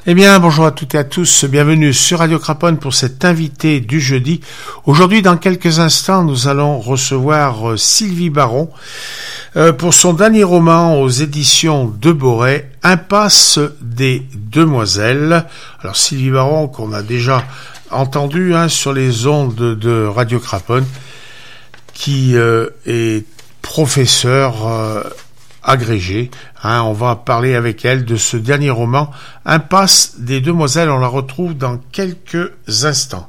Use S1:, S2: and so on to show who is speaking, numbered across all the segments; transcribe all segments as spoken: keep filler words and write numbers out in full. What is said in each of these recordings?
S1: Eh bien, bonjour à toutes et à tous, bienvenue sur Radio Craponne pour cet invité du jeudi. Aujourd'hui, dans quelques instants, nous allons recevoir Sylvie Baron euh, pour son dernier roman aux éditions de Boré, Impasse des Demoiselles. Alors, Sylvie Baron, qu'on a déjà entendu hein, sur les ondes de Radio Craponne, qui euh, est professeure euh, agrégée. Hein, on va parler avec elle de ce dernier roman, Impasse des Demoiselles. On la retrouve dans quelques instants.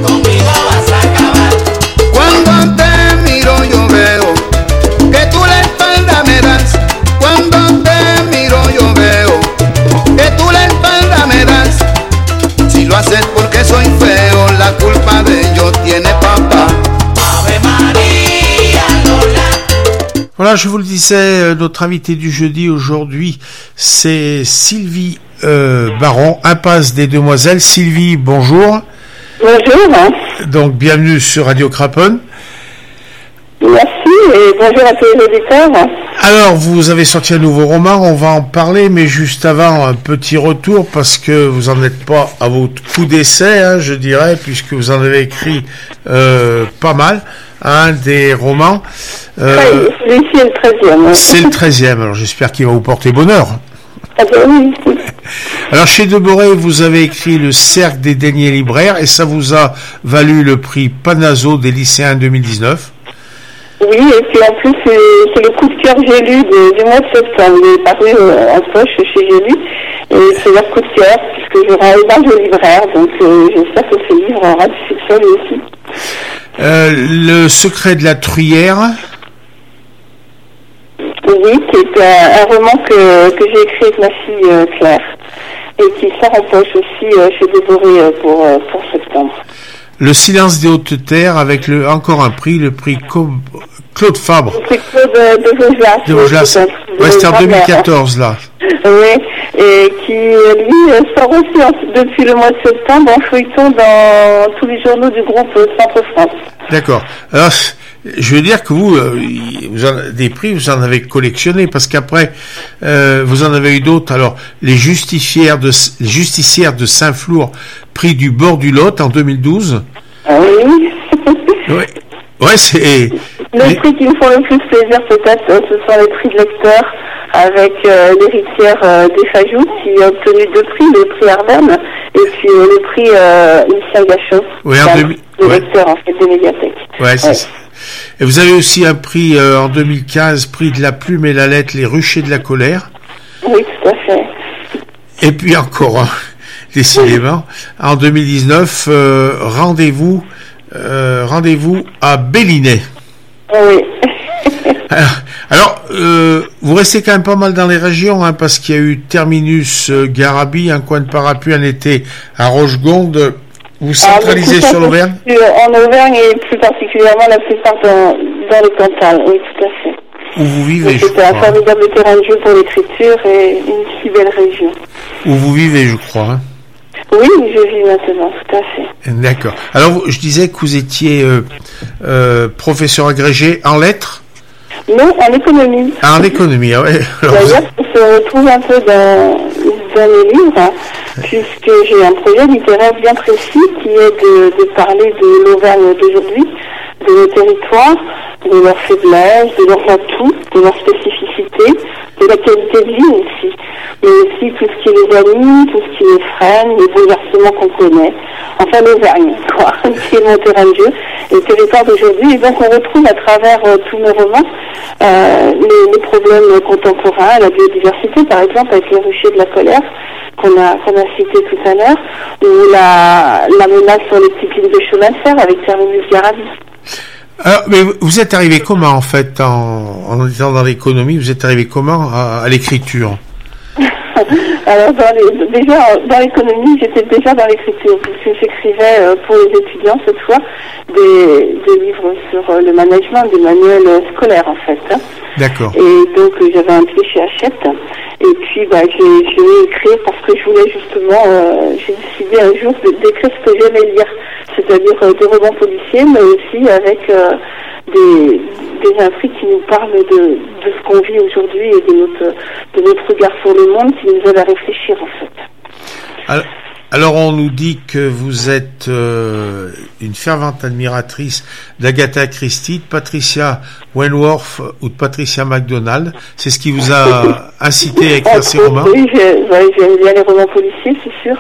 S2: Cuando te miro yo veo que tú la espalda me das. Cuando te miro yo veo que tú la espalda me das. Si lo haces porque soy feo, la culpa de ello tiene papá. Ave María Lola.
S1: Voilà, je vous le disais, notre invité du jeudi aujourd'hui, c'est Sylvie euh, Baron, Impasse des Demoiselles. Sylvie, bonjour.
S3: Bonjour.
S1: Donc, bienvenue sur Radio Craponne.
S3: Merci et bonjour à tous les auditeurs.
S1: Alors, vous avez sorti un nouveau roman, on va en parler, mais juste avant, un petit retour, parce que vous n'en êtes pas à votre coup d'essai, hein, je dirais, puisque vous en avez écrit euh, pas mal, hein, des romans. Euh,
S3: Celui-ci est le treizième.
S1: C'est le treizième, alors j'espère qu'il va vous porter bonheur.
S3: Ah ben oui.
S1: Alors, chez Deboré, vous avez écrit Le Cercle des Déniers Libraires, et ça vous a valu le prix Panazo des lycéens deux mille dix-neuf.
S3: Oui, et puis en plus, c'est, c'est le coup de cœur J'ai lu de, du mois de septembre. Il est paru euh, en poche chez J'ai lu, et c'est leur coup de cœur, puisque je rends hommage aux libraires, donc euh, j'espère que ce livre aura du succès lui aussi.
S1: Euh, le Secret de la Truyère.
S3: Oui, qui est un, un roman que, que j'ai écrit avec ma fille euh, Claire, et qui sort en poche aussi euh, chez Deboré euh, pour, euh, pour septembre.
S1: Le Silence des Hautes Terres, avec le encore un prix, le prix Co- Claude Fabre.
S3: Le prix Claude de, de Vaugelas.
S1: De Vaugelas. Ouais, c'était en deux mille quatorze, là.
S3: Oui, et qui, lui, sort aussi en, depuis le mois de septembre en feuilleton dans tous les journaux du groupe Centre-France.
S1: D'accord. Alors, je veux dire que vous, vous en, des prix, vous en avez collectionné, parce qu'après, euh, vous en avez eu d'autres. Alors, les justicières de, les justicières de Saint-Flour, prix du bord du Lot en deux mille douze.
S3: Ah oui.
S1: Ouais. Ouais, c'est...
S3: Les
S1: les...
S3: prix qui me font le plus plaisir, peut-être, ce sont les prix de lecteur, avec euh, l'héritière euh, des Fajoux, qui a obtenu deux prix, le prix Ardennes, et puis euh, le prix euh, Lucien Gachot.
S1: Oui, en deux mille...
S3: Le
S1: ouais.
S3: lecteur, en fait, des médiathèques.
S1: Ouais, c'est
S3: ouais.
S1: ça. Et vous avez aussi un prix euh, en deux mille quinze, prix de la plume et la lettre, les ruchers de la colère.
S3: Oui, tout à fait.
S1: Et puis encore, hein, décidément, en deux mille dix-neuf, euh, rendez-vous, euh, rendez-vous à Bellinet.
S3: Oui.
S1: Alors, alors euh, vous restez quand même pas mal dans les régions, hein, parce qu'il y a eu Terminus, euh, Garabi, un coin de parapluie, un été à Rochegonde. Vous centralisez ah, sur l'Auvergne ?
S3: En Auvergne et plus particulièrement la plupart dans, dans le Cantal, oui, tout à fait.
S1: Où vous vivez, je
S3: crois. C'est un formidable terrain de jeu pour l'écriture et une si belle région.
S1: Où vous vivez, je crois. Hein.
S3: Oui, je vis maintenant, tout à fait.
S1: D'accord. Alors, je disais que vous étiez euh, euh, professeur agrégé en lettres ?
S3: Non, en économie.
S1: Ah, en économie, ah ouais. Alors,
S3: d'ailleurs,
S1: vous...
S3: ça se retrouve un peu dans, dans mes livres, hein, puisque j'ai un projet littéraire bien précis qui est de, de parler de l'Auvergne d'aujourd'hui, de nos territoires, de leurs faiblesses, de leurs atouts, de leurs spécificités, de la qualité de vie aussi, mais aussi tout ce qui les anime, tout ce qui les freine, les bouleversements qu'on connaît. Enfin, l'Auvergne, quoi, qui est mon terrain de jeu, et le territoire d'aujourd'hui. Et donc, on retrouve à travers euh, tous nos romans euh, les, les problèmes contemporains, la biodiversité, par exemple, avec les ruchers de la colère, qu'on a, qu'on a cité tout à l'heure, ou la, la menace sur les petites lignes de chemin de fer avec Terminus Garabi.
S1: Alors, mais vous êtes arrivé comment, en fait, en, en étant dans l'économie, vous êtes arrivé comment à, à l'écriture ?
S3: Alors, dans les, déjà, dans l'économie, j'étais déjà dans l'écriture, puisque j'écrivais euh, pour les étudiants, cette fois, des, des livres sur euh, le management, des manuels euh, scolaires, en fait. Hein.
S1: D'accord.
S3: Et donc, euh, j'avais un pied chez Hachette, et puis, bah, j'ai, j'ai écrit parce que je voulais justement, euh, j'ai décidé un jour de, d'écrire ce que j'aimais lire, c'est-à-dire euh, des romans policiers, mais aussi avec euh, des, des intrigues qui nous parlent de, de ce qu'on vit aujourd'hui et de notre, de notre regard sur le monde, qui nous aide à réfléchir, en fait.
S1: Alors, alors on nous dit que vous êtes euh, une fervente admiratrice d'Agatha Christie, de Patricia Wentworth ou de Patricia MacDonald. C'est ce qui vous a incité à écrire ces romans?
S3: Oui, j'aime bien les romans policiers, c'est sûr.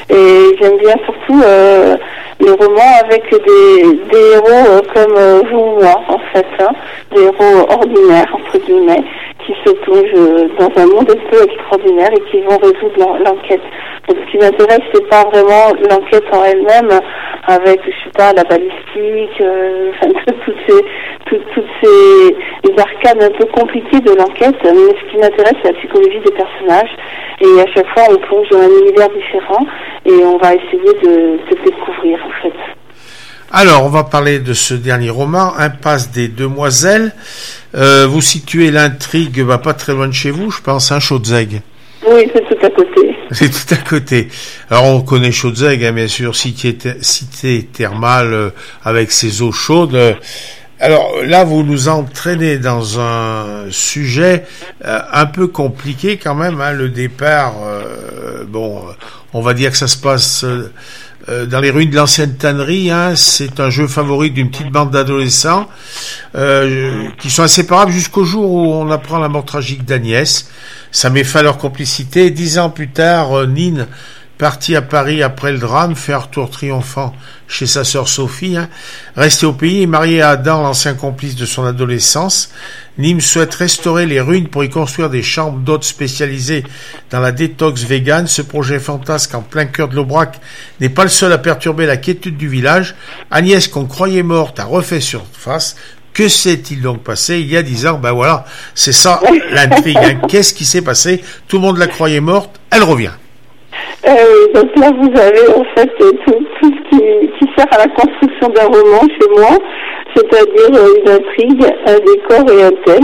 S3: Et j'aime bien surtout euh, les romans avec des, des héros euh, comme euh, vous ou moi, en fait. Hein, des héros ordinaires, entre guillemets, qui se plongent dans un monde un peu extraordinaire et qui vont résoudre l'enquête. Donc, ce qui m'intéresse, c'est pas vraiment l'enquête en elle-même, avec, je sais pas, la balistique, euh, enfin, toutes ces, toutes, toutes ces les arcanes un peu compliquées de l'enquête, mais ce qui m'intéresse, c'est la psychologie des personnages. Et à chaque fois, on plonge dans un univers différent et on va essayer de, de découvrir, en fait.
S1: Alors, on va parler de ce dernier roman, Impasse des Demoiselles. Euh, vous situez l'intrigue, bah, pas très loin de chez vous, je pense, hein, Chaudzeg.
S3: Oui, c'est tout à côté.
S1: C'est tout à côté. Alors, on connaît Chaudzeg, hein, bien sûr, cité, cité thermale euh, avec ses eaux chaudes. Alors là, vous nous entraînez dans un sujet euh, un peu compliqué quand même, hein, le départ. Euh, bon, on va dire que ça se passe euh, dans les ruines de l'ancienne tannerie. Hein, c'est un jeu favori d'une petite bande d'adolescents euh, qui sont inséparables jusqu'au jour où on apprend la mort tragique d'Agnès. Ça met fin à leur complicité. Dix ans plus tard, euh, Nine, parti à Paris après le drame, fait un retour triomphant chez sa sœur Sophie. Hein. Resté au pays et marié à Adam, l'ancien complice de son adolescence, Nîmes souhaite restaurer les ruines pour y construire des chambres d'hôtes spécialisées dans la détox végane. Ce projet fantasque en plein cœur de l'Aubrac n'est pas le seul à perturber la quiétude du village. Agnès, qu'on croyait morte, a refait surface. Que s'est-il donc passé il y a dix ans? Ben voilà, c'est ça l'intrigue. Hein. Qu'est-ce qui s'est passé? Tout le monde la croyait morte, elle revient.
S3: Euh, donc là, vous avez en fait tout, tout ce qui, qui sert à la construction d'un roman chez moi, c'est-à-dire une intrigue, un décor et un thème.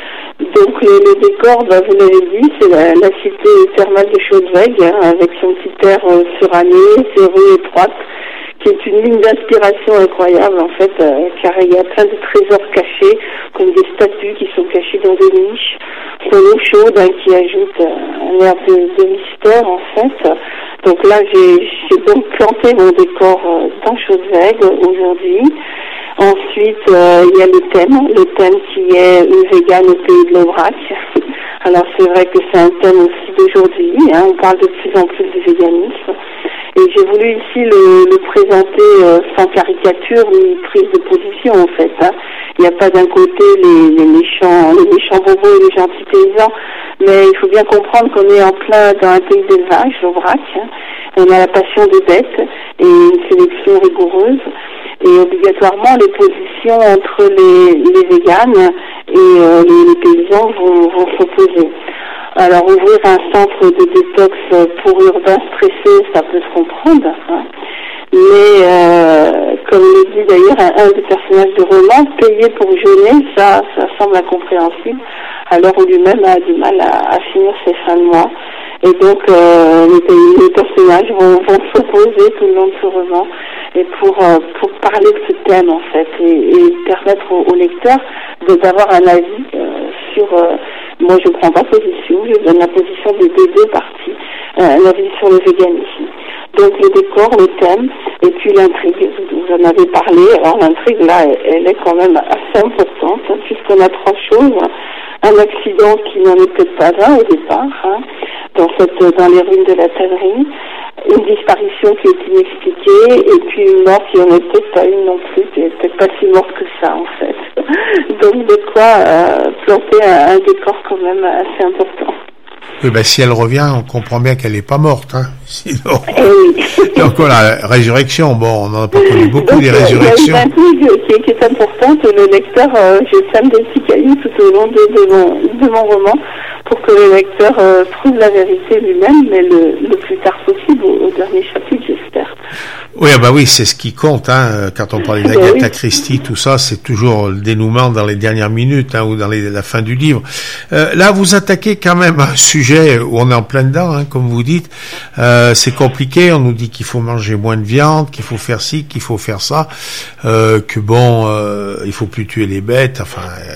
S3: Donc le, le décor, bah, vous l'avez dit, c'est la, la cité thermale de Chaudzeg, hein, avec son petit air euh, suranné, ses rues étroites, qui est une ligne d'inspiration incroyable en fait, euh, car il y a plein de trésors cachés, comme des statues qui sont cachées dans des niches, son eau chaude hein, qui ajoute euh, un air de, de mystère en fait. Donc là, j'ai, j'ai donc planté mon décor euh, dans Chaudzeg aujourd'hui. Ensuite, euh, il y a le thème, le thème qui est une végane au pays de l'Aubrac. Alors c'est vrai que c'est un thème aussi d'aujourd'hui, hein, on parle de plus en plus du véganisme. Et j'ai voulu ici le, le présenter euh, sans caricature ni prise de position en fait. Hein. Il n'y a pas d'un côté les, les méchants, les méchants bobos et les gentils paysans, mais il faut bien comprendre qu'on est en plein dans un pays d'élevage, l'Aubrac. Hein. On a la passion des bêtes et une sélection rigoureuse. Et obligatoirement, les positions entre les, les véganes et euh, les, les paysans vont, vont s'opposer. Alors, ouvrir un centre de détox pour urbains stressés, ça peut se comprendre. Hein. Mais, euh, comme le dit d'ailleurs un, un des personnages de roman, payer pour jeûner, ça, ça semble incompréhensible, alors où lui-même a du mal à, à finir ses fins de mois. Et donc, euh, les, les personnages vont, vont s'opposer tout le long de ce roman, et pour euh, pour parler de ce thème en fait, et, et permettre au, au lecteur de d'avoir un avis euh, sur. Euh, moi, je ne prends pas position, je donne la position des deux, deux parties, euh, un avis sur le véganisme. Donc le décor, le thème, et puis l'intrigue. Vous en avez parlé. Alors l'intrigue là, elle, elle est quand même assez importante, hein, puisqu'on a trois choses. Un accident qui n'en est peut-être pas un au départ, hein, dans cette dans les ruines de la tannerie, une disparition qui est inexpliquée, et puis une mort qui n'en est peut-être pas une non plus, qui est peut-être pas si morte que ça en fait. Donc de quoi euh, planter un, un décor quand même assez important.
S1: Oui, ben, si elle revient, on comprend bien qu'elle n'est pas morte, hein. Sinon.
S3: Eh oui.
S1: Donc voilà, résurrection, bon, on n'en a pas connu beaucoup. Donc, des résurrections.
S3: Il y a une intrigue qui, qui est importante, le lecteur, euh, je sème des petits cailloux tout au long de, de, mon, de mon roman, pour que le lecteur euh, trouve la vérité lui-même, mais le, le plus tard possible, au, au dernier chapitre, j'espère.
S1: Oui, bah oui, c'est ce qui compte, hein. Quand on parle d'Agatha oui. Christie, tout ça, c'est toujours le dénouement dans les dernières minutes, hein, ou dans les, la fin du livre. Euh, là, vous attaquez quand même un sujet où on est en plein dedans, hein, comme vous dites. Euh, c'est compliqué. On nous dit qu'il faut manger moins de viande, qu'il faut faire ci, qu'il faut faire ça, euh, que bon, euh, il faut plus tuer les bêtes. Enfin, euh,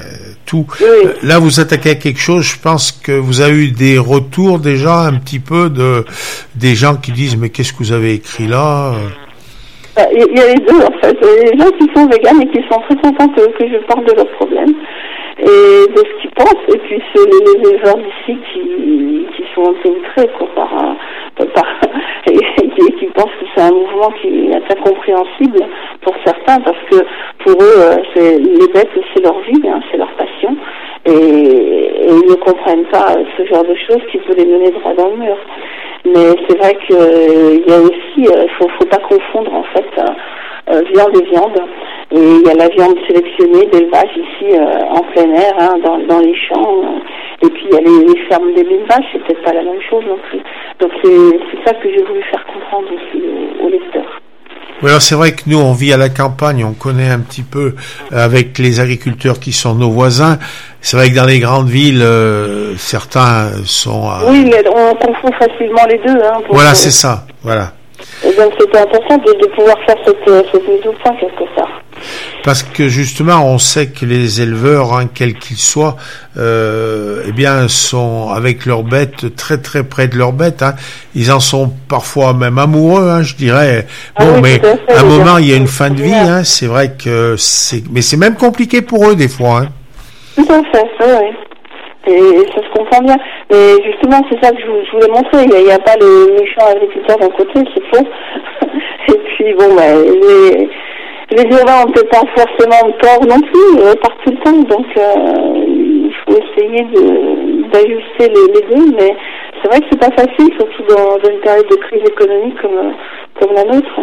S1: tout.
S3: Oui.
S1: Là, vous attaquez à quelque chose. Je pense que vous avez eu des retours déjà un petit peu de des gens qui disent mais qu'est-ce que vous avez écrit là?
S3: Il y a les deux en fait. Il y a les gens qui sont véganes et qui sont très contents que, que je parle de leurs problèmes et de ce qu'ils pensent. Et puis c'est les, les éleveurs d'ici qui, qui sont un peu outrés quoi, par, par et qui, qui pensent que c'est un mouvement qui est incompréhensible pour certains parce que pour eux c'est les bêtes c'est leur vie, hein, c'est leur passion et, et ils ne comprennent pas ce genre de choses qui peut les mener droit dans le mur. Mais c'est vrai qu'il euh, y a aussi, il euh, faut, faut pas confondre en fait euh, euh, viande et viande. Et il y a la viande sélectionnée d'élevage ici euh, en plein air, hein, dans, dans les champs. Euh, et puis il y a les, les fermes d'élevage, c'est peut-être pas la même chose non plus. Donc c'est, c'est ça que j'ai voulu faire comprendre aussi aux, aux lecteurs.
S1: Oui, alors c'est vrai que nous, on vit à la campagne, on connaît un petit peu avec les agriculteurs qui sont nos voisins. C'est vrai que dans les grandes villes, euh, certains sont... Euh...
S3: Oui, mais on confond facilement les deux. Hein,
S1: voilà,
S3: que...
S1: c'est ça, voilà.
S3: Et donc c'était important de, de pouvoir faire cette, cette mise au point quelque part.
S1: Parce que justement, on sait que les éleveurs, hein, quels qu'ils soient, euh, eh bien, sont avec leurs bêtes très très près de leurs bêtes. Hein. Ils en sont parfois même amoureux, hein, je dirais. Bon, ah oui, mais fait, à un moment, il y a une fin de vie. Hein, c'est vrai que c'est, mais c'est même compliqué pour eux des fois. Hein.
S3: Tout à fait, oui. Et, et ça se comprend bien. Mais justement, c'est ça que je, je voulais montrer. Il n'y a, a pas les méchants agriculteurs d'un côté, c'est faux. Et puis bon, bah, les Les urbains n'ont peut-être pas forcément tort non plus, euh, par tout le temps, donc euh, il faut essayer de, d'ajuster les, les deux, mais c'est vrai que c'est pas facile, surtout dans, dans une période de crise économique comme, comme la nôtre.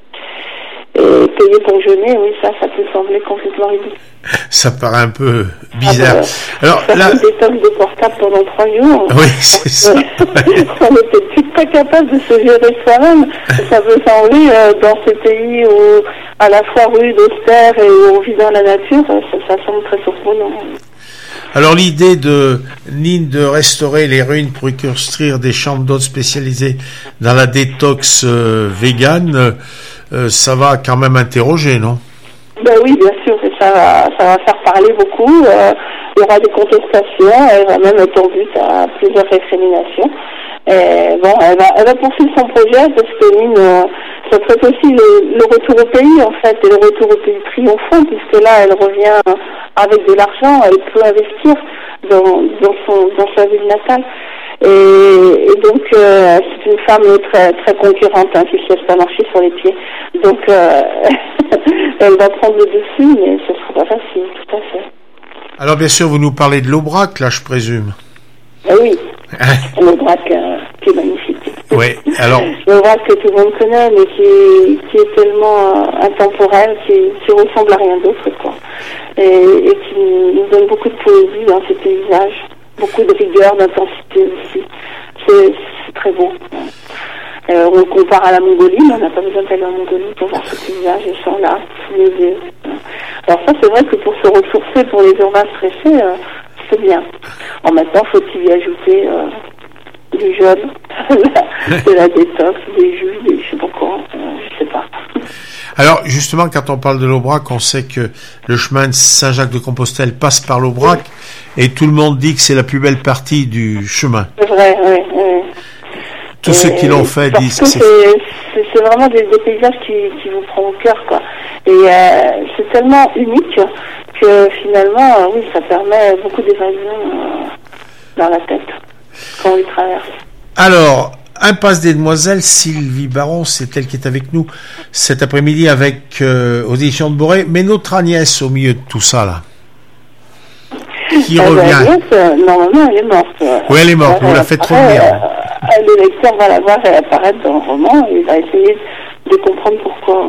S3: Et payer pour jeûner, oui, ça, ça peut sembler complètement ridicule.
S1: Ça paraît un peu bizarre. Ah ben,
S3: Alors, faire là... des tomes de portable pendant trois jours.
S1: Oui, c'est ça.
S3: On n'était plus pas capable de se gérer soi-même. Ça peut sembler, euh, dans ces pays où, à la fois rude, austère et où on vit dans la nature, ça, ça semble très surprenant.
S1: Alors l'idée de Nine de restaurer les ruines pour y construire des chambres d'hôtes spécialisées dans la détox euh, végane, euh, ça va quand même interroger, non?
S3: Ben oui, bien sûr, et ça va, ça va faire parler beaucoup. Euh, il y aura des contestations, elle va même être en but à plusieurs récriminations. Et bon, elle va, elle va poursuivre son projet parce que Nine, euh, ça traite aussi le, le retour au pays en fait, et le retour au pays triomphant, puisque là, elle revient avec de l'argent, elle peut investir dans, dans son, dans sa ville natale. Et, et donc, euh, c'est une femme très, très concurrente, hein, qui ne se laisse pas marcher sur les pieds. Donc, euh, elle va prendre le dessus, mais ce ne sera pas facile, tout à fait.
S1: Alors, bien sûr, vous nous parlez de l'Aubrac, là, je présume.
S3: Eh oui, l'Aubrac euh, qui est magnifique.
S1: Oui, alors...
S3: L'Aubrac que tout le monde connaît, mais qui, qui est tellement euh, intemporel, qui, qui ressemble à rien d'autre, quoi. Et, et qui nous donne beaucoup de poésie dans ces paysages. Beaucoup de rigueur, d'intensité aussi. C'est, c'est très beau. Euh, on compare à la Mongolie, mais on n'a pas besoin d'aller en Mongolie pour voir ce paysage, ils sont là, sous les yeux. Alors ça, c'est vrai que pour se ressourcer, pour les urbains stressés, euh, c'est bien. En maintenant, faut-il y ajouter euh, du jeûne, de la détox, des jus, des je sais pas quoi, euh, je sais pas.
S1: Alors, justement, quand on parle de l'Aubrac, on sait que le chemin de Saint-Jacques-de-Compostelle passe par l'Aubrac, et tout le monde dit que c'est la plus belle partie du chemin.
S3: C'est vrai, oui, oui.
S1: Tous et ceux qui l'ont fait disent que c'est...
S3: C'est, c'est vraiment des, des paysages qui, qui vous prennent au cœur, quoi. Et euh, c'est tellement unique que finalement, euh, oui, ça permet beaucoup d'évasion euh, dans la tête quand on y traverse.
S1: Alors... Impasse des Demoiselles, Sylvie Baron, c'est elle qui est avec nous cet après-midi avec euh, aux éditions de Boré, mais notre Agnès au milieu de tout ça là, qui
S3: euh,
S1: revient.
S3: Agnès, euh, normalement, elle est morte.
S1: Oui, elle est morte. Vous la faites revenir.
S3: Euh, le lecteur va la voir apparaître dans le roman et il va essayer de comprendre pourquoi.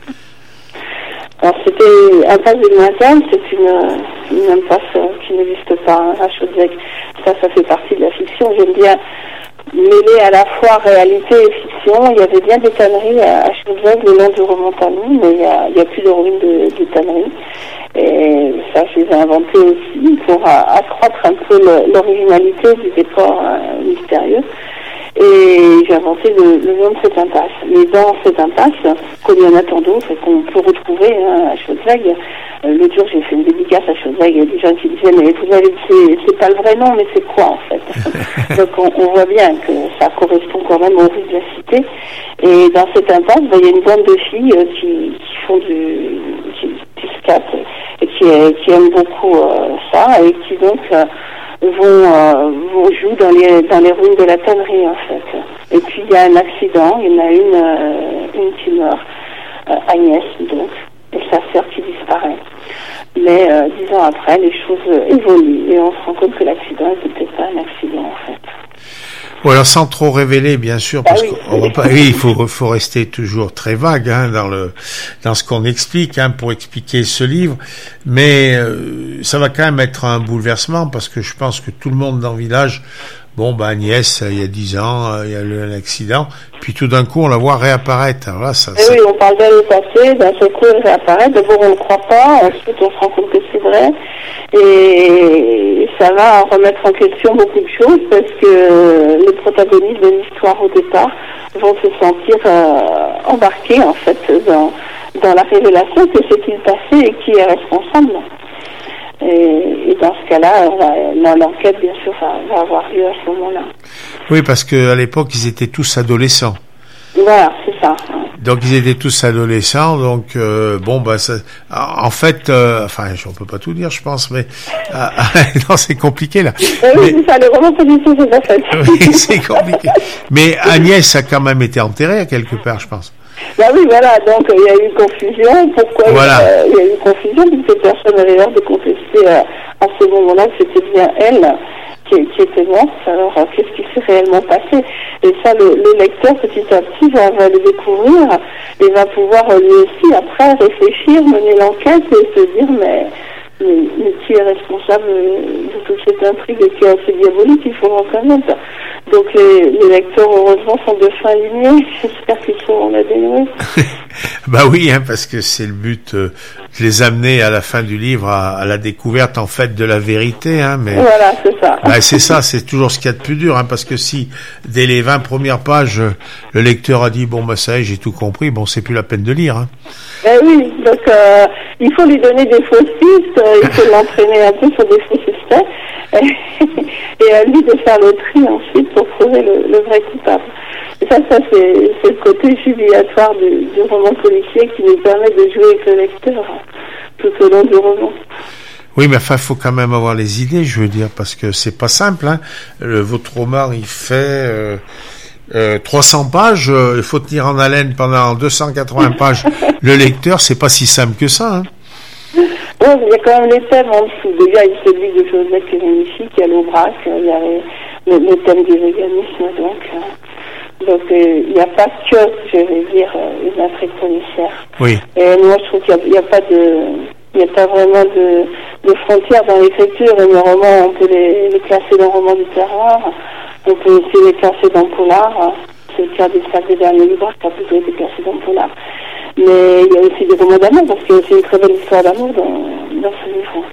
S3: Alors c'était Impasse des Demoiselles, c'est une, une impasse qui n'existe pas hein, à Chaudiac. Ça, ça fait partie de la fiction. J'aime bien mêler à la fois réalité et fiction. Il y avait bien des tanneries à Chaudiac le long du Remontalou, mais il n'y a, a plus de ruines de, de tanneries. Et ça, je les ai inventées aussi pour accroître un peu le, l'originalité du décor euh, mystérieux. Et j'ai inventé le, le nom de cette impasse. Mais dans cette impasse, comme il y en a tant d'autres et qu'on peut retrouver hein, à Chaudevague, euh, l'autre jour j'ai fait une dédicace à Chaudevague, il y a des gens qui disaient mais vous avez c'est, c'est pas le vrai nom, mais c'est quoi en fait? Donc on, on voit bien que ça correspond quand même aux rues de la cité. Et dans cette impasse, ben, il y a une bande de filles euh, qui, qui font du, qui, qui skatent et qui, qui aiment beaucoup euh, ça et qui donc euh, vont, euh, vont jouer dans les, dans les ruines de la tannerie en fait. Et puis il y a un accident, il y en a une, euh, une qui meurt, euh, Agnès donc, et sa sœur qui disparaît. Mais euh, dix ans après, les choses évoluent et on se rend compte que l'accident n'était peut-être pas un accident en fait.
S1: Ou alors sans trop révéler, bien sûr, parce
S3: ah oui.
S1: qu'on va pas, oui, il faut, faut rester toujours très vague hein, dans le dans ce qu'on explique hein, pour expliquer ce livre, mais euh, ça va quand même être un bouleversement parce que je pense que tout le monde dans le village, bon bah Agnès, il y a dix ans, il y a eu un accident, puis tout d'un coup on la voit réapparaître. Alors là, ça,
S3: et ça... Oui, on parle d'elle au passé, d'un seul coup elle réapparaît. D'abord on ne croit pas, ensuite on se rend compte que c'est vrai. Et ça va remettre en question beaucoup de choses parce que les protagonistes de l'histoire au départ vont se sentir euh, embarqués en fait dans, dans la révélation que c'est-il passé et qui est responsable. Et, et dans ce cas-là, la, l'enquête bien sûr va, va avoir lieu à ce moment-là.
S1: Oui, parce qu'à l'époque ils étaient tous adolescents.
S3: Voilà, c'est ça.
S1: Donc ils étaient tous adolescents, donc euh, bon bah ça, en fait, euh, enfin on peut pas tout dire, je pense, mais euh, non c'est compliqué là.
S3: Euh, oui, mais, c'est ça, les romans policiers c'est pas fait.
S1: Oui, c'est compliqué. Mais Agnès a quand même été enterrée quelque part, je pense.
S3: Bah oui, voilà, donc il euh, y a eu une confusion. Pourquoi
S1: voilà.
S3: Il euh, y a eu une confusion puisque personne n'avait l'air de contester euh, à ce moment-là que c'était bien elle qui, qui était morte. Alors euh, qu'est-ce qui s'est réellement passé? Et ça, le, le lecteur petit à petit va, va le découvrir et va pouvoir euh, lui aussi après réfléchir, mener l'enquête et se dire mais, mais, mais qui est responsable de toute cette intrigue qui est assez diabolique, il faut le reconnaître. Donc les, les lecteurs, heureusement, sont de fin lignée. J'espère qu'ils seront la dénouer.
S1: Bah oui, hein, parce que c'est le but euh, de les amener à la fin du livre à, à la découverte en fait de la vérité. Hein, mais
S3: voilà, c'est ça.
S1: Bah, c'est ça, c'est toujours ce qu'il y a de plus dur, hein, parce que si dès les vingt premières pages, le lecteur a dit bon bah ça y est, j'ai tout compris, bon c'est plus la peine de lire. Hein.
S3: Ben oui, donc euh, il faut lui donner des fausses pistes, euh, il faut l'entraîner un peu sur des faux suspects. Et à lui de faire le tri ensuite pour trouver le, le vrai coupable. Et ça, ça c'est, c'est le côté jubilatoire du, du roman policier qui nous permet de jouer avec le lecteur tout au long du roman.
S1: Oui, mais enfin, il faut quand même avoir les idées, je veux dire, parce que c'est pas simple. Hein. Le, votre roman, il fait euh, euh, trois cents pages, euh, il faut tenir en haleine pendant deux cent quatre-vingts pages. Le lecteur, c'est pas si simple que ça. Hein.
S3: Oui, il y a quand même les thèmes en dessous. Déjà, il y a celui de Joseph qui est magnifique, il y a l'Aubrac, il y a le, le thème du véganisme, donc. Donc, euh, il n'y a pas que, je vais dire, une intrigue policière. Oui. Et moi, je trouve qu'il n'y a, a pas de, il n'y a pas vraiment de, de frontières dans l'écriture. Et les romans, on peut les, les classer dans roman du terroir, on peut aussi les classer dans polar. C'est le cas des sacs des derniers livres qui a plutôt été classé dans polar. Mais il y a aussi des romans d'amour, parce qu'il y a aussi une très belle histoire d'amour dans, dans ce livre.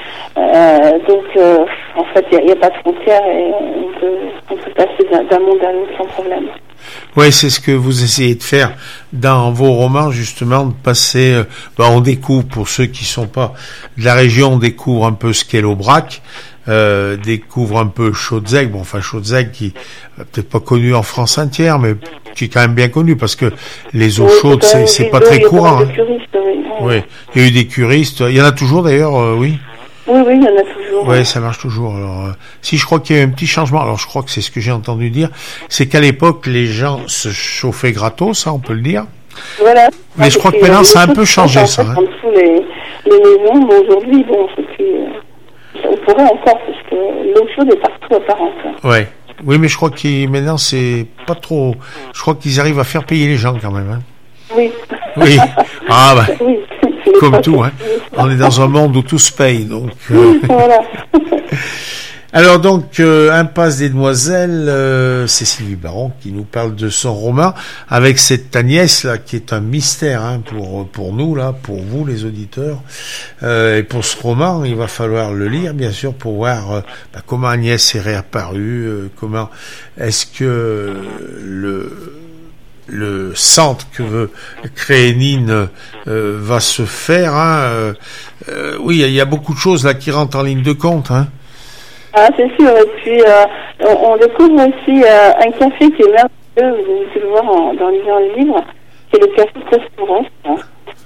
S3: Euh, donc, euh, en fait, il n'y a, a pas de frontières et on peut, on peut passer d'un, d'un monde à l'autre sans problème.
S1: Oui, c'est ce que vous essayez de faire dans vos romans, justement, de passer... Euh, ben on découvre, pour ceux qui sont pas de la région, on découvre un peu ce qu'est l'Aubrac, euh, découvre un peu Chaudezaig, bon, enfin Chaudezaig qui euh, peut-être pas connu en France entière, mais qui est quand même bien connu, parce que les eaux oui, chaudes, c'est, c'est pas très courant. Hein. Curistes, oui. oui, il y a eu des curistes, il y en a toujours d'ailleurs, euh, oui.
S3: Oui, oui, il y en a toujours.
S1: Oui, ça marche toujours. Alors, euh, si je crois qu'il y a eu un petit changement, alors je crois que c'est ce que j'ai entendu dire, c'est qu'à l'époque, les gens se chauffaient gratos, ça, on peut le dire. Voilà. Mais je crois que maintenant, ça a un peu changé, ça.
S3: En dessous les, les maisons, mais aujourd'hui, bon, c'est plus... Euh, on pourrait encore, parce que l'eau chaude est partout apparente.
S1: Oui. Oui, mais je crois que maintenant, c'est pas trop... Je crois qu'ils arrivent à faire payer les gens, quand même. Hein.
S3: Oui.
S1: Oui. Ah, bah...
S3: Oui.
S1: Comme tout, hein. On est dans un monde où tout se paye, donc. Euh...
S3: Voilà.
S1: Alors donc, euh, Impasse des Demoiselles, euh, c'est Sylvie Baron qui nous parle de son roman, avec cette Agnès là qui est un mystère hein, pour pour nous là, pour vous les auditeurs. Euh, et pour ce roman, il va falloir le lire bien sûr pour voir euh, bah, comment Agnès est réapparue, euh, comment est-ce que euh, le le centre que veut créer Nine euh, va se faire. Hein, euh, euh, oui, il y a beaucoup de choses là qui rentrent en ligne de compte. Hein.
S3: Ah, c'est sûr. Et puis, euh, on, on découvre aussi euh, un café qui est merveilleux, vous avez pu le voir en, dans lisant le livre, qui est le café Prosperous. Hein.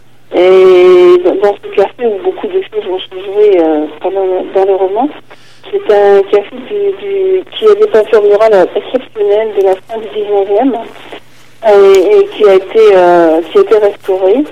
S3: Et dans ce café où beaucoup de choses vont se jouer euh, pendant le, dans le roman, c'est un café du, du, qui a des peintures murales exceptionnelles de la fin du dix-neuvième et, et qui a été euh, qui a été restauré.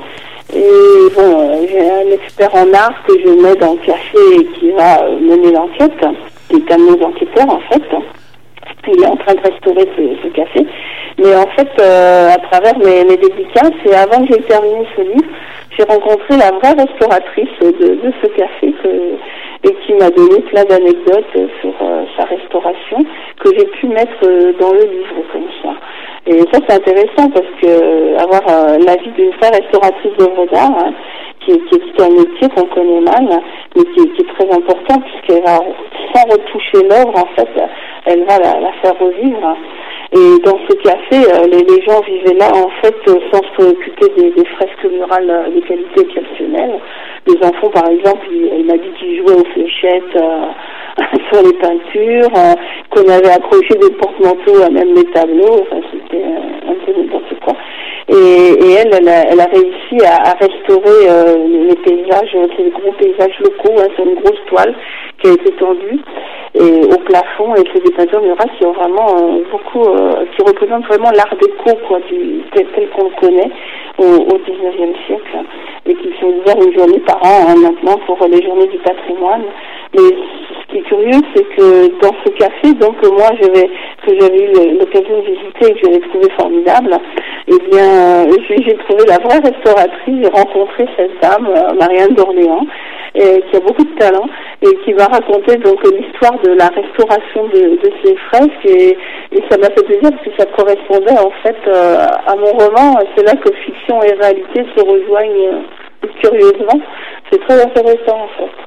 S3: Et bon, j'ai un expert en art que je mets dans le café et qui va mener l'enquête, qui est un de nos enquêteurs en fait. Il est en train de restaurer ce, ce café. Mais en fait, euh, à travers mes, mes dédicaces, et avant que j'ai terminé ce livre, j'ai rencontré la vraie restauratrice de, de ce café que, et qui m'a donné plein d'anecdotes sur euh, sa restauration que j'ai pu mettre euh, dans le livre comme ça. Et ça, c'est intéressant parce que euh, avoir euh, l'avis d'une vraie restauratrice d'œuvres d'art, hein, qui, qui est un métier qu'on connaît mal, mais qui, qui est très important puisqu'elle va, sans retoucher l'œuvre, en fait, elle va la, la faire revivre. Et dans ce café, euh, les, les gens vivaient là, en fait, euh, sans se préoccuper des, des fresques murales euh, de qualité exceptionnelle. Les enfants, par exemple, il, il m'a dit qu'ils jouaient aux fléchettes euh, sur les peintures, euh, qu'on avait accroché des porte-manteaux à même les tableaux. Enfin, c'était euh, un peu n'importe quoi. Et, et elle, elle a, elle a réussi à, à restaurer euh, les paysages, ces gros paysages locaux, hein, sur une grosse toile qui a été tendue et au plafond, et c'est des peintures murales qui ont vraiment euh, beaucoup, euh, qui représentent vraiment l'art déco, quoi, du, tel, tel qu'on le connaît au, au dix-neuvième siècle, et qui sont ouverts une journée par an, hein, maintenant, pour les journées du patrimoine. Mais ce qui est curieux, c'est que dans ce café, donc moi, j'avais, que j'avais eu l'occasion de visiter et que j'avais trouvé formidable, eh bien, euh, j'ai trouvé la vraie restauratrice, j'ai rencontré cette dame, euh, Marianne d'Orléans, et, qui a beaucoup de talent, et qui va raconter donc l'histoire de la restauration de, de ces fresques, et, et ça m'a fait plaisir parce que ça correspondait en fait euh, à mon roman. C'est là que fiction et réalité se rejoignent euh, curieusement. C'est très intéressant en fait.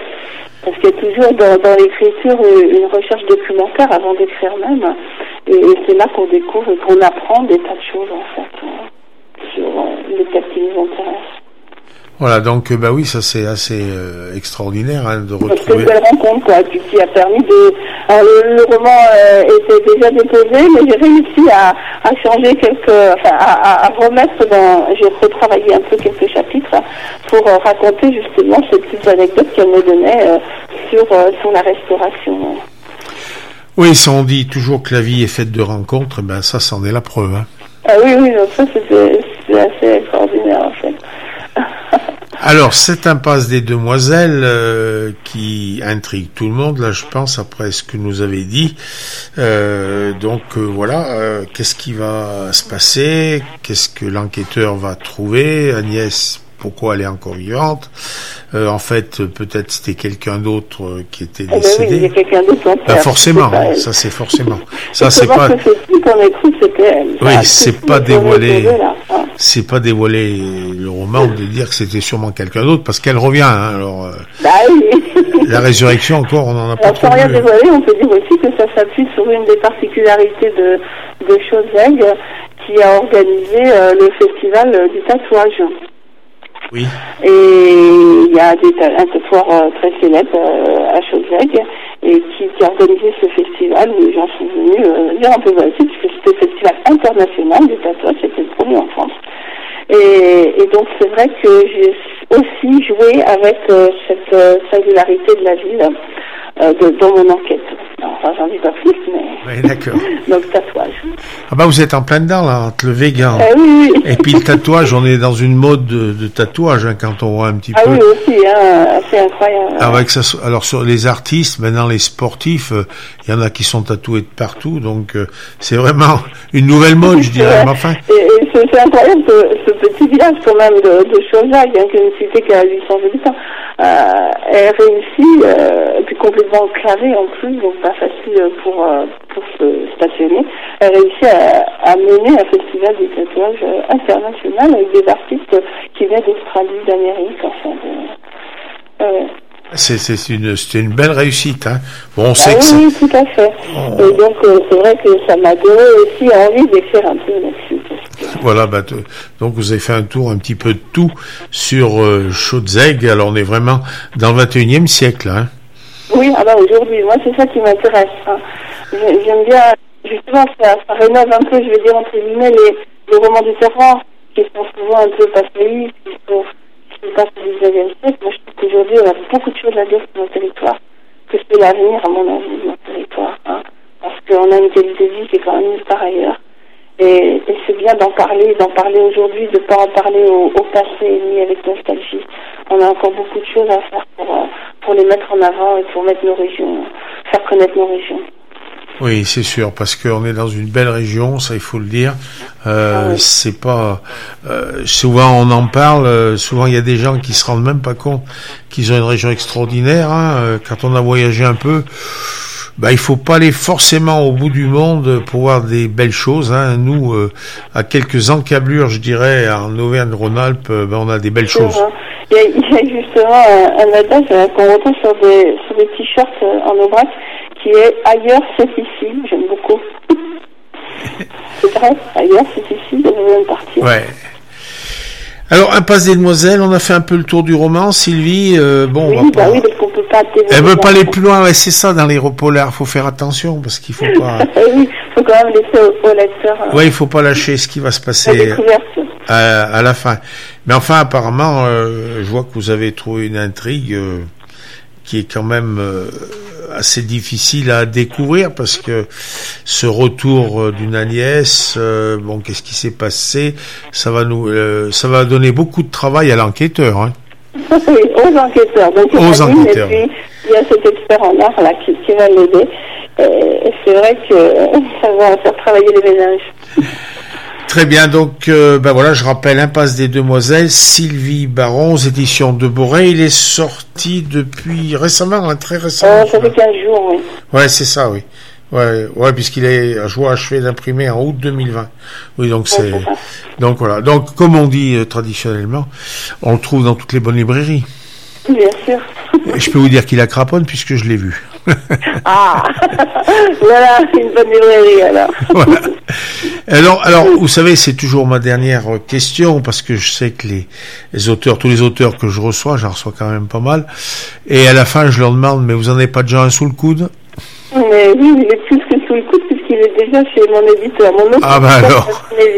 S3: Parce qu'il y a toujours dans, dans l'écriture une recherche documentaire avant d'écrire même, et, et c'est là qu'on découvre et qu'on apprend des tas de choses en fait euh, sur euh, les thèmes qui nous intéressent.
S1: Voilà, donc bah oui, ça c'est assez euh, extraordinaire hein, de retrouver.
S3: C'est une belle rencontre, quoi, qui, qui a permis de. Alors, le, le roman euh, était déjà déposé, mais j'ai réussi à, à changer quelques, enfin, à, à remettre dans. J'ai retravaillé un peu quelques chapitres pour euh, raconter justement ces petites anecdotes qu'elle me donnait euh, sur euh, sur la restauration.
S1: Oui, si on dit toujours que la vie est faite de rencontres, ben ça, c'en est la preuve. Hein.
S3: Ah oui, oui, donc ça c'était c'est assez extraordinaire en fait.
S1: Alors, cette Impasse des Demoiselles euh, qui intrigue tout le monde, là je pense, après ce que nous avez dit. Euh, donc euh, voilà, euh, qu'est-ce qui va se passer? Qu'est-ce que l'enquêteur va trouver? Agnès, pourquoi elle est encore vivante? euh, En fait, peut-être c'était quelqu'un d'autre euh, qui était décédé.
S3: Eh ben oui, il y a quelqu'un d'autre en
S1: ben, forcément, hein, ça c'est forcément. Ça c'est pas.
S3: Que c'est qu'on a cru que c'était elle.
S1: Oui,
S3: ah,
S1: c'est pas dévoilé. C'est pas dévoilé le roman de dire que c'était sûrement quelqu'un d'autre parce qu'elle revient. Hein, alors, euh,
S3: bah oui.
S1: La résurrection encore, on n'en a pas
S3: alors,
S1: trop
S3: sans rien
S1: vu.
S3: dévoiler, on peut dire aussi que ça s'appuie sur une des particularités de de Chauzeg qui a organisé euh, le festival euh, du tatouage.
S1: Oui.
S3: Et il y a des, un tatoueur euh, très célèbre euh, à Chauzeg et qui, qui a organisé ce festival où les gens sont venus euh, dire un peu voici puisque c'était le festival international du tatouage, c'était le premier en France. Et, et donc c'est vrai que j'ai aussi joué avec euh, cette euh, singularité de la ville euh, de, dans mon enquête. Enfin, j'en dis pas plus, mais...
S1: Oui, d'accord.
S3: Donc, tatouage.
S1: Ah bah, vous êtes en plein dedans, là, entre le végan.
S3: Euh, oui, oui.
S1: Et puis le tatouage, on est dans une mode de, de tatouage, hein, quand on voit un petit
S3: ah
S1: peu.
S3: Ah oui, aussi, hein, c'est incroyable.
S1: Ah, avec ça, alors, sur les artistes, maintenant, les sportifs, il euh, y en a qui sont tatoués de partout, donc, euh, c'est vraiment une nouvelle mode, je dirais, mais enfin.
S3: Et, et c'est, c'est incroyable, ce, ce petit village, quand même, de, de Chauzeg, hein, qui est une cité qui a huit cents habitants, Euh, elle réussit, euh, et puis complètement enclavée en plus, donc pas facile pour, euh, pour se stationner. Elle réussit à, à mener un festival de tatouage euh, international avec des artistes qui viennent d'Australie, d'Amérique, enfin de... Euh,
S1: C'est, c'est une, c'était une belle réussite, hein. Bon, on sait
S3: ah,
S1: que
S3: oui,
S1: ça...
S3: oui, tout à fait.
S1: Oh.
S3: Et donc, euh, c'est vrai que ça m'a donné aussi envie d'écrire un peu là-dessus.
S1: Voilà, bah, t- donc vous avez fait un tour un petit peu de tout sur euh, Chaudzeg. Alors, on est vraiment dans le vingt et unième siècle, hein.
S3: Oui, ah bah aujourd'hui, moi, c'est ça qui m'intéresse. Hein. J'aime bien, justement, ça, ça rénove un peu, je vais dire, entre guillemets, les, les romans du terroir, qui sont souvent un peu passéistes, qui sont... qui passe au dix-neuvième siècle. Moi, je trouve qu'aujourd'hui, on a beaucoup de choses à dire sur nos territoires, que c'est l'avenir, à mon avis, de nos territoires, hein, parce qu'on a une qualité de vie qui est quand même nulle part ailleurs. Et, et c'est bien d'en parler, d'en parler aujourd'hui, de ne pas en parler au, au passé, ni avec nostalgie. On a encore beaucoup de choses à faire pour, euh, pour les mettre en avant et pour mettre nos régions, faire connaître nos régions.
S1: Oui, c'est sûr, parce qu'on est dans une belle région, ça il faut le dire. Euh,
S3: Ah oui.
S1: C'est pas euh, souvent on en parle, euh, souvent il y a des gens qui se rendent même pas compte qu'ils ont une région extraordinaire. Hein. Euh, quand on a voyagé un peu, bah il faut pas aller forcément au bout du monde pour voir des belles choses. Hein. Nous, euh, à quelques encablures, je dirais, en Auvergne-Rhône-Alpes, euh, ben, on a des belles
S3: C'est
S1: choses.
S3: vrai. Il y a, il y a justement un, un adage euh, qu'on retrouve sur des, sur des t-shirts euh, en Aubrac qui est « Ailleurs, c'est ici ». J'aime beaucoup. C'est vrai, ailleurs, c'est ici, de même partir.
S1: Ouais. Alors, Impasse des Demoiselles, on a fait un peu le tour du roman. Sylvie, euh, bon,
S3: Oui,
S1: on va
S3: bah
S1: pas...
S3: oui, parce qu'on peut pas développer.
S1: Elle veut pas aller plus loin, ouais, c'est ça, dans les repolars, faut faire attention, parce qu'il faut pas...
S3: Oui, faut quand même laisser au, au lecteur euh,
S1: Ouais, il faut pas lâcher ce qui va se
S3: la
S1: passer
S3: découverte.
S1: à, à la fin. Mais enfin, apparemment, euh, je vois que vous avez trouvé une intrigue euh, qui est quand même euh, assez difficile à découvrir, parce que ce retour euh, d'une Agnès, euh, bon, qu'est-ce qui s'est passé? Ça va nous, euh, ça va donner beaucoup de travail à l'enquêteur, hein.
S3: Oui, aux enquêteurs. Donc, il y a
S1: Aux
S3: Nadine,
S1: enquêteurs.
S3: Et puis, il y a cet expert en art là qui, qui va l'aider. Et, et c'est vrai que ça va faire travailler les ménages.
S1: Très bien, donc euh, ben voilà, je rappelle Impasse des Demoiselles, Sylvie Baron, aux éditions de Boré. Il est sorti depuis récemment, hein, très récemment.
S3: Euh, ça fait quinze jours, oui.
S1: Ouais, c'est ça, oui. Ouais, ouais, puisqu'il est, je vois, achevé d'imprimer en août deux mille vingt. Oui, donc c'est,
S3: Ouais, c'est ça.
S1: donc voilà. Donc, comme on dit euh, traditionnellement, on le trouve dans toutes les bonnes librairies.
S3: Bien sûr.
S1: Et je peux vous dire qu'il a craponne puisque je l'ai vu.
S3: Ah, voilà, une bonne librairie alors.
S1: Voilà. Alors, alors, vous savez, c'est toujours ma dernière question, parce que je sais que les, les auteurs, tous les auteurs que je reçois, j'en reçois quand même pas mal, et à la fin, je leur demande, mais vous en avez pas déjà un sous le coude?
S3: Mais oui, il est plus que sous le coude puisqu'il est déjà chez mon éditeur, mon autre
S1: Ah bah alors.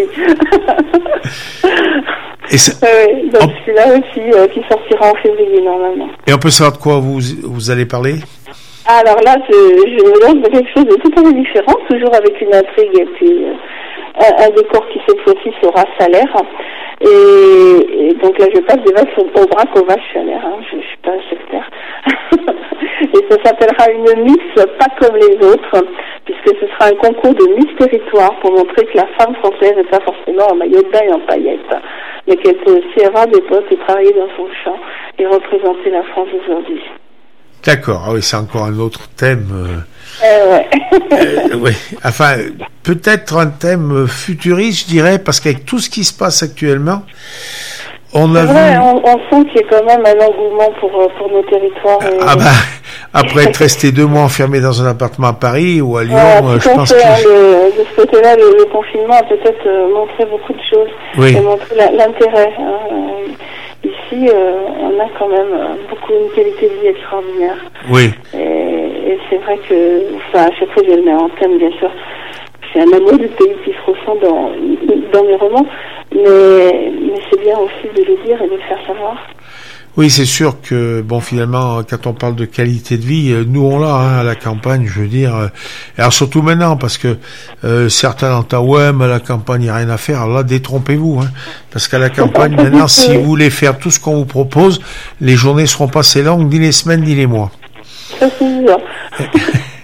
S1: Et, ça-
S3: Oui, donc
S1: Oh.
S3: celui-là aussi euh, qui sortira en février normalement.
S1: et on peut savoir de quoi vous, vous allez parler?
S3: Alors là, je, je me lance dans quelque chose de tout à fait différent, toujours avec une intrigue et puis euh, un, un décor qui cette fois-ci sera salaire. Et, et donc là, je passe des vaches au, au braque aux vaches salaires, hein, je, je suis pas un sectaire. Et ça s'appellera une Miss pas comme les autres, puisque ce sera un concours de Miss Territoire pour montrer que la femme française n'est pas forcément en maillot de bain et en paillettes, mais qu'elle peut aussi avoir des potes et travailler dans son champ et représenter la France aujourd'hui.
S1: D'accord, ah oui, c'est encore un autre thème. Euh,
S3: Euh, ouais.
S1: euh, oui, enfin, peut-être un thème futuriste, je dirais, parce qu'avec tout ce qui se passe actuellement, on a
S3: C'est vrai,
S1: vu...
S3: on, on sent qu'il y a quand même un engouement pour, pour nos territoires. Et...
S1: Ah bah, après être resté deux mois enfermé dans un appartement à Paris ou à Lyon,
S3: Ouais,
S1: euh, je
S3: tout à
S1: pense
S3: fait,
S1: que...
S3: hein, le, de ce côté-là, le, le confinement a peut-être euh, montré beaucoup de choses
S1: Oui.
S3: et montré la- l'intérêt. Hein. Euh, Ici, euh, on a quand même euh, beaucoup une qualité de vie extraordinaire.
S1: Oui,
S3: Et, et c'est vrai que, enfin, à chaque fois, je le mets en thème, bien sûr. C'est un amour du pays qui se ressent dans, dans mes romans, mais, mais c'est bien aussi de le dire et de le faire savoir.
S1: oui, c'est sûr que, bon, finalement, quand on parle de qualité de vie, euh, nous on l'a, hein, à la campagne, je veux dire. euh, Alors surtout maintenant, parce que euh, certains entendent, ouais, mais à la campagne, il n'y a rien à faire. Alors là, détrompez-vous, hein, parce qu'à la campagne, maintenant, si vous voulez faire tout ce qu'on vous propose, les journées seront pas assez longues, ni les semaines, ni les mois.
S3: Ça, c'est sûr.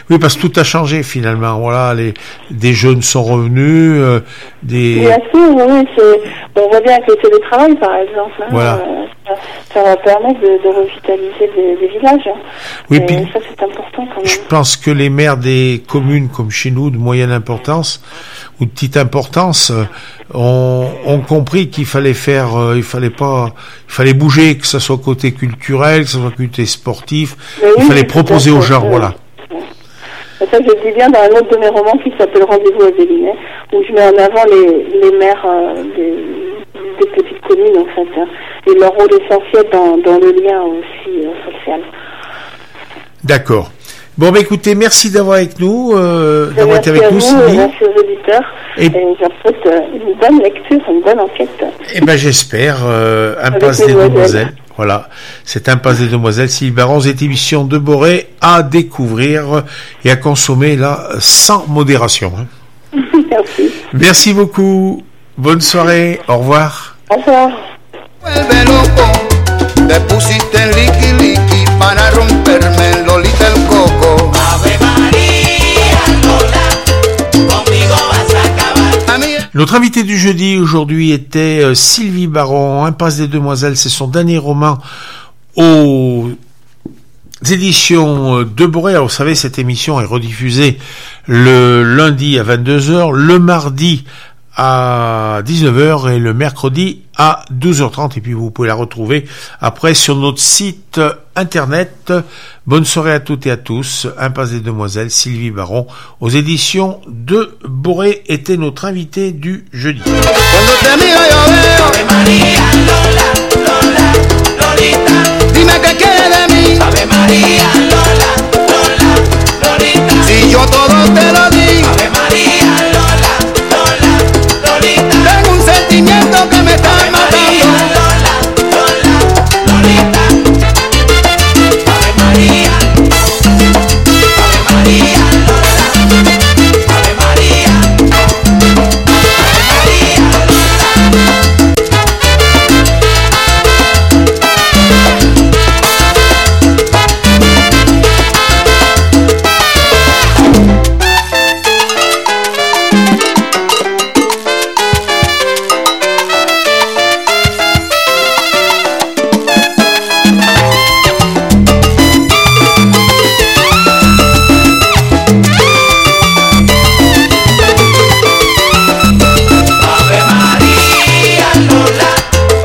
S1: Oui, parce que tout a changé finalement. Voilà, les des jeunes sont revenus, euh, des.
S3: Bien sûr, oui, c'est. On voit bien avec le télétravail, par exemple. Hein,
S1: voilà.
S3: Euh, ça, ça va permettre de, de revitaliser des, des villages. Hein.
S1: Oui,
S3: et
S1: puis.
S3: Ça, c'est important quand même.
S1: Je pense que les maires des communes comme chez nous, de moyenne importance ou de petite importance, euh, ont, ont compris qu'il fallait faire, euh, il fallait pas, il fallait bouger, que ce soit côté culturel, que ce soit côté sportif.
S3: Mais
S1: il
S3: oui,
S1: fallait proposer aux gens,
S3: oui.
S1: voilà.
S3: Ça, je le dis bien dans un autre de mes romans qui s'appelle Rendez-vous à Vélinet, où je mets en avant les, les maires euh, des, des petites communes, en fait, hein, et leur rôle essentiel dans, dans le lien aussi euh, social.
S1: D'accord. Bon, bah écoutez, merci d'avoir avec nous, euh, d'avoir été avec
S3: à
S1: nous,
S3: vous,
S1: Sylvie.
S3: Merci aux auditeurs. Et, et j'apporte euh, une bonne lecture, une bonne enquête.
S1: Eh ben, j'espère. Euh, Impasse des
S3: Demoiselles.
S1: Demoiselles. Voilà. C'est Impasse des Demoiselles. Sylvie Baron, cette émission de Boré à découvrir et à consommer là sans modération. Hein.
S3: Merci.
S1: Merci beaucoup. Bonne soirée. Au revoir.
S3: Au revoir.
S2: Vuelve loco, te pusiste en liqui liqui para romperme Lolita el coco.
S4: Ave María, Lola, conmigo vas a acabar.
S2: A mí
S1: Notre invité du jeudi aujourd'hui était euh, Sylvie Baron, Impasse des Demoiselles. C'est son dernier roman aux éditions de Boré. Alors, vous savez, cette émission est rediffusée le lundi à vingt-deux heures, le mardi à dix-neuf heures et le mercredi à douze heures trente. Et puis vous pouvez la retrouver après sur notre site internet. Bonne soirée à toutes et à tous. Impasse des Demoiselles, Sylvie Baron aux éditions de Boré était notre invité du jeudi.
S2: cuando te miro yo veo
S4: Ave María, Lola.